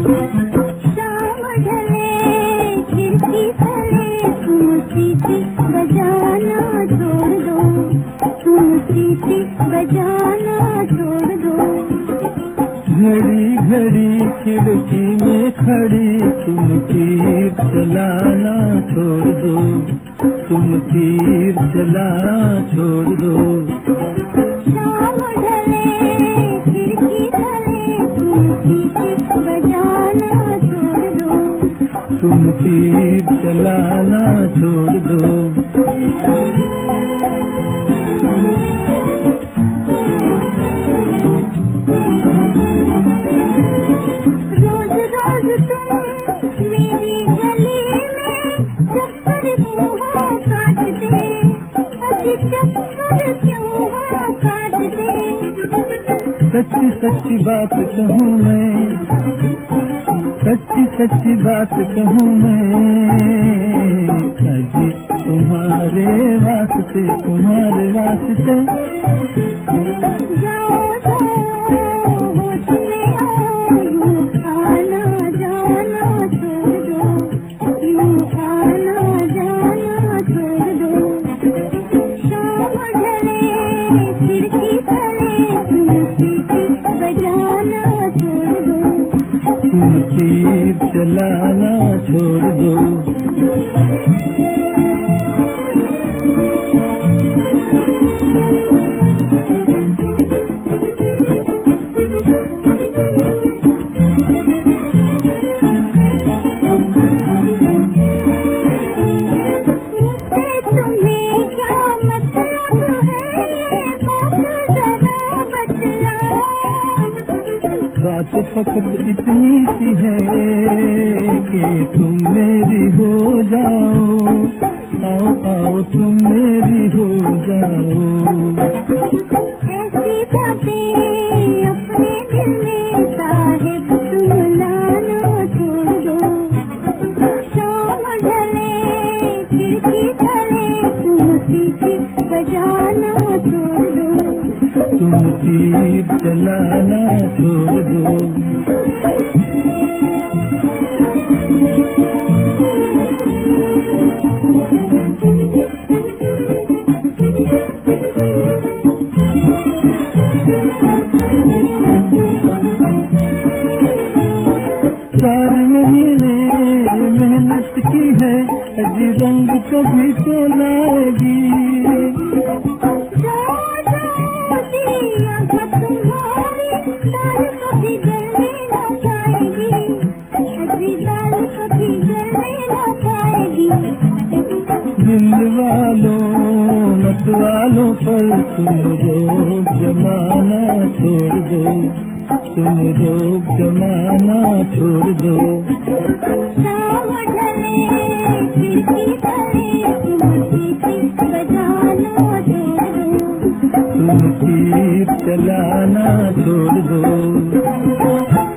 शाम ढले खिड़की तले तुम सीटी बजाना छोड़ दो, तुम सीटी बजाना छोड़ दो। घड़ी घड़ी खिड़की में खड़ी तुम तीर चलाना छोड़ दो, तुम तीर चलाना छोड़ दो। शाम ढले खिड़की तले तुम सीटी बजाना छोड़ दो, तुम तीर चलाना छोड़ दो। रोज रोज तुम मेरी गली में चक्कर क्यों काटते, अजी चक्कर क्यों काटते। सच्ची सच्ची बात कहूँ मैं, सच्ची सच्ची बात कहूँ मैं, अजी तुम्हारे वास्ते, तुम्हारे वास्ते। जाओ होश में आओ, यूं आना जाना छोड़ दो, यूं आना जाना छोड़ दो। शाम ढले खिड़की तले तुम सीटी बजाना छोड़ दो, तुम तीर चलाना छोड़ दो। तुम्हें क्या मतलब है बात जरा बतलाओ। बात फकत इतनी सी है कि तुम मेरी हो जाओ, आओ आओ तुम मेरी हो जाओ। ऐसी बातें अपने दिल में साहिब तुम लाना छोड़ दो। शाम ढले खिड़की तले तुम सीटी बजाना छोड़ दो, तुम तीर चलाना छोड़ दो। सारे महीने मेहनत की है, अजी रंग कभी तो लाएगी। दाल कभी गलने न पाएगी, अजी दाल कभी गलने न पाएगी। दिल वालों मत वालों पर तुम रोक जमाना छोड़ दो, तुम रोक जमाना छोड़ दो। शाम ढले खिड़की तले तुम सीटी बजाना छोड़ दो, तुम तीर चलाना छोड़ दो।